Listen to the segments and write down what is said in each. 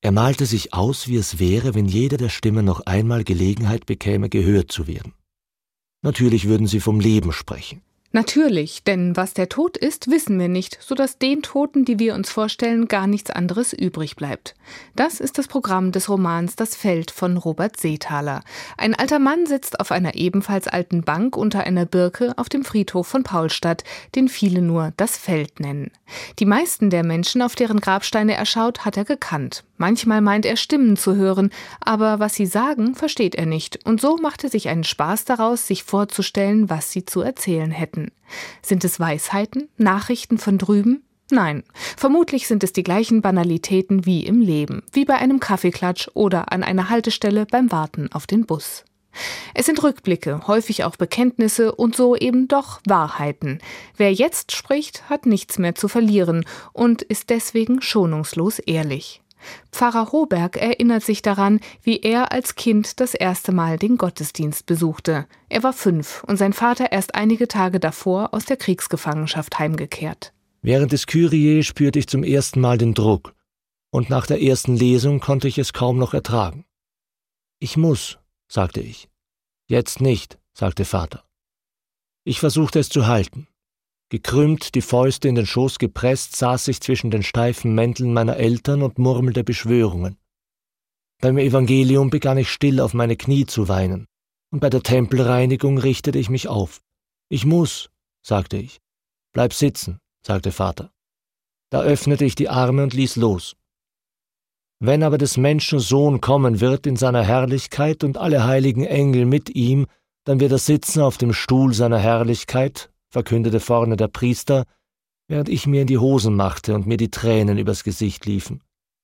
Er malte sich aus, wie es wäre, wenn jede der Stimmen noch einmal Gelegenheit bekäme, gehört zu werden. Natürlich würden sie vom Leben sprechen. Natürlich, denn was der Tod ist, wissen wir nicht, sodass den Toten, die wir uns vorstellen, gar nichts anderes übrig bleibt. Das ist das Programm des Romans Das Feld von Robert Seethaler. Ein alter Mann sitzt auf einer ebenfalls alten Bank unter einer Birke auf dem Friedhof von Paulstadt, den viele nur das Feld nennen. Die meisten der Menschen, auf deren Grabsteine er schaut, hat er gekannt. Manchmal meint er Stimmen zu hören, aber was sie sagen, versteht er nicht. Und so macht er sich einen Spaß daraus, sich vorzustellen, was sie zu erzählen hätten. Sind es Weisheiten, Nachrichten von drüben? Nein, vermutlich sind es die gleichen Banalitäten wie im Leben, wie bei einem Kaffeeklatsch oder an einer Haltestelle beim Warten auf den Bus. Es sind Rückblicke, häufig auch Bekenntnisse und so eben doch Wahrheiten. Wer jetzt spricht, hat nichts mehr zu verlieren und ist deswegen schonungslos ehrlich. Pfarrer Hoberg erinnert sich daran, wie er als Kind das erste Mal den Gottesdienst besuchte. Er war 5 und sein Vater erst einige Tage davor aus der Kriegsgefangenschaft heimgekehrt. Während des Kyrie spürte ich zum ersten Mal den Druck, und nach der ersten Lesung konnte ich es kaum noch ertragen. »Ich muss«, sagte ich. »Jetzt nicht«, sagte Vater. Ich versuchte es zu halten. Gekrümmt, die Fäuste in den Schoß gepresst, saß ich zwischen den steifen Mänteln meiner Eltern und murmelte Beschwörungen. Beim Evangelium begann ich still auf meine Knie zu weinen, und bei der Tempelreinigung richtete ich mich auf. »Ich muss«, sagte ich. »Bleib sitzen«, sagte Vater. Da öffnete ich die Arme und ließ los. »Wenn aber des Menschen Sohn kommen wird in seiner Herrlichkeit und alle heiligen Engel mit ihm, dann wird er sitzen auf dem Stuhl seiner Herrlichkeit«, verkündete vorne der Priester, während ich mir in die Hosen machte und mir die Tränen übers Gesicht liefen.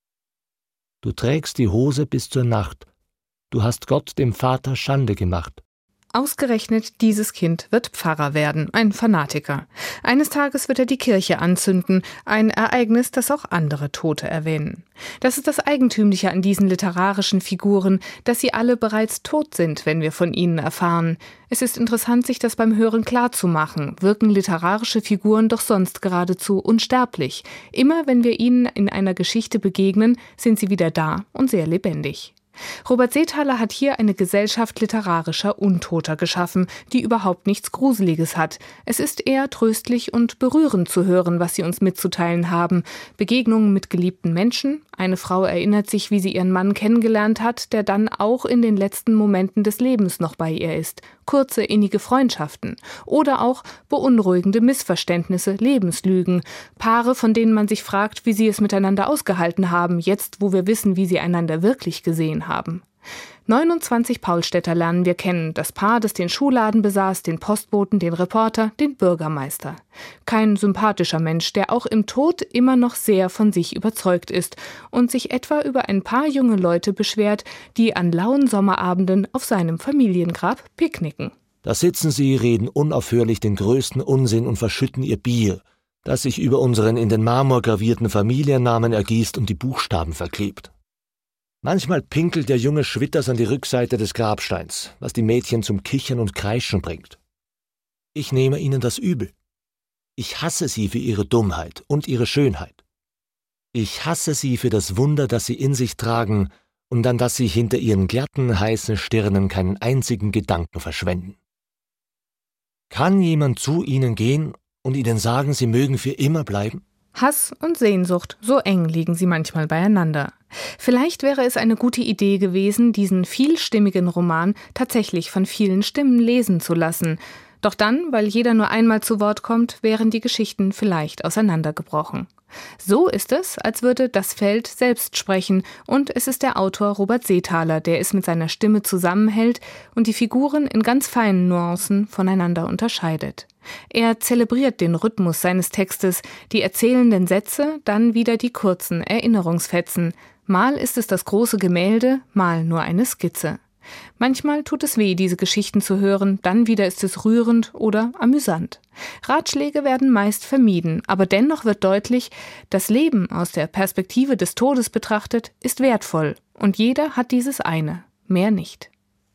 »Du trägst die Hose bis zur Nacht. Du hast Gott, dem Vater, Schande gemacht.« Ausgerechnet dieses Kind wird Pfarrer werden, ein Fanatiker. Eines Tages wird er die Kirche anzünden, ein Ereignis, das auch andere Tote erwähnen. Das ist das Eigentümliche an diesen literarischen Figuren, dass sie alle bereits tot sind, wenn wir von ihnen erfahren. Es ist interessant, sich das beim Hören klarzumachen. Wirken literarische Figuren doch sonst geradezu unsterblich. Immer wenn wir ihnen in einer Geschichte begegnen, sind sie wieder da und sehr lebendig. Robert Seethaler hat hier eine Gesellschaft literarischer Untoter geschaffen, die überhaupt nichts Gruseliges hat. Es ist eher tröstlich und berührend zu hören, was sie uns mitzuteilen haben. Begegnungen mit geliebten Menschen. Eine Frau erinnert sich, wie sie ihren Mann kennengelernt hat, der dann auch in den letzten Momenten des Lebens noch bei ihr ist. Kurze, innige Freundschaften. Oder auch beunruhigende Missverständnisse, Lebenslügen. Paare, von denen man sich fragt, wie sie es miteinander ausgehalten haben, jetzt wo wir wissen, wie sie einander wirklich gesehen haben. 29 Paulstädter lernen wir kennen, das Paar, das den Schuhladen besaß, den Postboten, den Reporter, den Bürgermeister. Kein sympathischer Mensch, der auch im Tod immer noch sehr von sich überzeugt ist und sich etwa über ein paar junge Leute beschwert, die an lauen Sommerabenden auf seinem Familiengrab picknicken. Da sitzen sie, reden unaufhörlich den größten Unsinn und verschütten ihr Bier, das sich über unseren in den Marmor gravierten Familiennamen ergießt und die Buchstaben verklebt. Manchmal pinkelt der junge Schwitters an die Rückseite des Grabsteins, was die Mädchen zum Kichern und Kreischen bringt. Ich nehme ihnen das übel. Ich hasse sie für ihre Dummheit und ihre Schönheit. Ich hasse sie für das Wunder, das sie in sich tragen und an das sie hinter ihren glatten, heißen Stirnen keinen einzigen Gedanken verschwenden. Kann jemand zu ihnen gehen und ihnen sagen, sie mögen für immer bleiben? Hass und Sehnsucht, so eng liegen sie manchmal beieinander. Vielleicht wäre es eine gute Idee gewesen, diesen vielstimmigen Roman tatsächlich von vielen Stimmen lesen zu lassen. Doch dann, weil jeder nur einmal zu Wort kommt, wären die Geschichten vielleicht auseinandergebrochen. So ist es, als würde das Feld selbst sprechen und es ist der Autor Robert Seethaler, der es mit seiner Stimme zusammenhält und die Figuren in ganz feinen Nuancen voneinander unterscheidet. Er zelebriert den Rhythmus seines Textes, die erzählenden Sätze, dann wieder die kurzen Erinnerungsfetzen. Mal ist es das große Gemälde, mal nur eine Skizze. Manchmal tut es weh, diese Geschichten zu hören, dann wieder ist es rührend oder amüsant. Ratschläge werden meist vermieden, aber dennoch wird deutlich, das Leben aus der Perspektive des Todes betrachtet ist wertvoll und jeder hat dieses eine, mehr nicht.